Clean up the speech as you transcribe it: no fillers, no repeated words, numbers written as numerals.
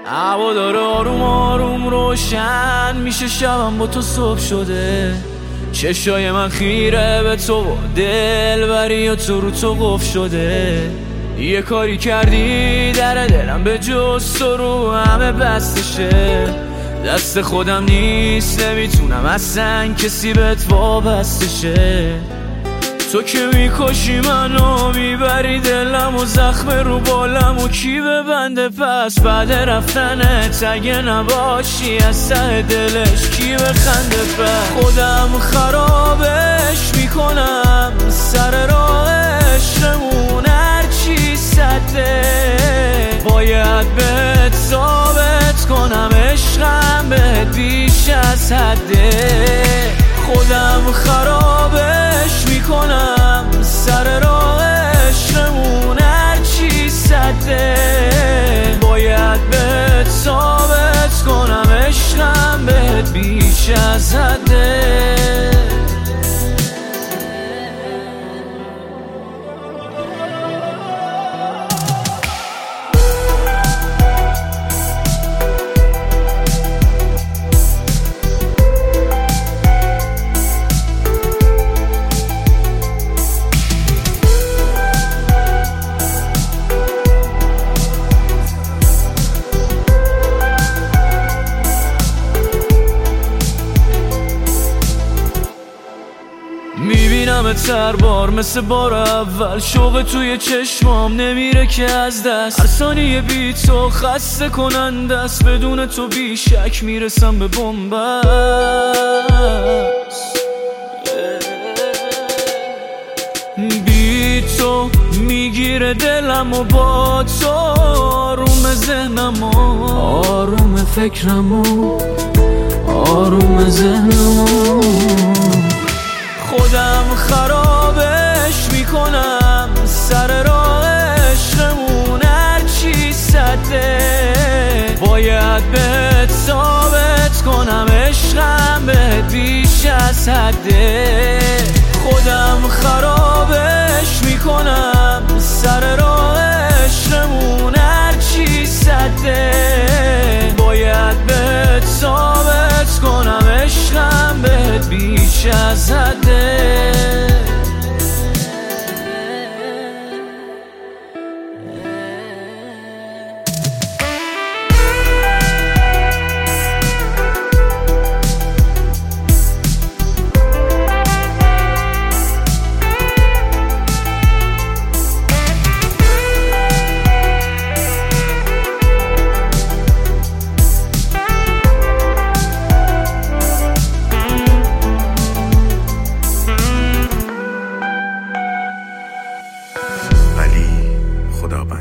هوا داره آروم آروم روشن میشه، شبم با تو صبح شده. چشای من خیره به تو و دلبری و تو رو تو قفل شده. یه کاری کردی در دلم به جز تو رو همه بستشه. دست خودم نیست نمیتونم اصلا کسی بهت وابسته شه. تو که میکشی منو میبری دلم و زخم رو بالم و کی ببنده پس بعد رفتنت اگه نباشی از ته دلش کی بخنده پس. خودم خرابش میکنم سر راهشمون هرچی سده. باید بهت ثابت کنم عشقم بهت بیش از حده. خودم خرابش میکنم سر راهشمون هرچی سده. باید بهت ثابت کنم عشقم بهت بیش از حده. میبینم هر بار مثل بار اول، شوق توی چشمام نمیره که از دست. هر ثانیه بی تو خسته کننده است، بدون تو بی شک میرسم به بنبست. بی تو میگیره دلم و با تو آروم ذهنم و آروم فکرم و آروم ذهنم و خودم خرابش میکنم سر راهشمون هرچی سده. باید بهت ثابت کنم عشقم بهت بیش از حده. خودم خرابش میکنم سر راهشمون هرچی سده. باید بهت ثابت کنم عشقم بهت بیش از حده. ولی خدا